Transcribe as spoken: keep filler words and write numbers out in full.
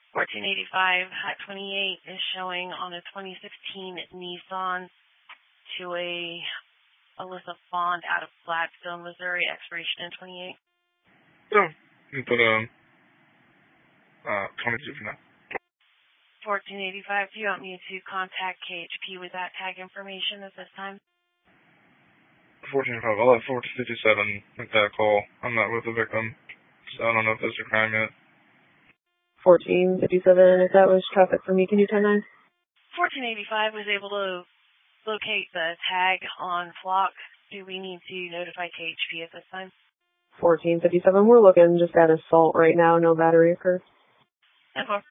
fourteen eighty-five, Hot twenty-eight is showing on a twenty sixteen Nissan to a Alyssa Bond out of Gladstone, Missouri, expiration in twenty-eight. So, you can put um, uh, twenty-two for now. fourteen eighty-five, do you want me to contact K H P with that tag information at this time? fourteen eighty-five, I'll let fourteen fifty-seven make that call. I'm not with the victim, so I don't know if there's a crime yet. fourteen fifty-seven, if that was traffic for me, can you ten nine? fourteen eighty-five was able to locate the tag on Flock. Do we need to notify K H P at this time? fourteen fifty-seven, we're looking just at assault right now, no battery occurred. Okay.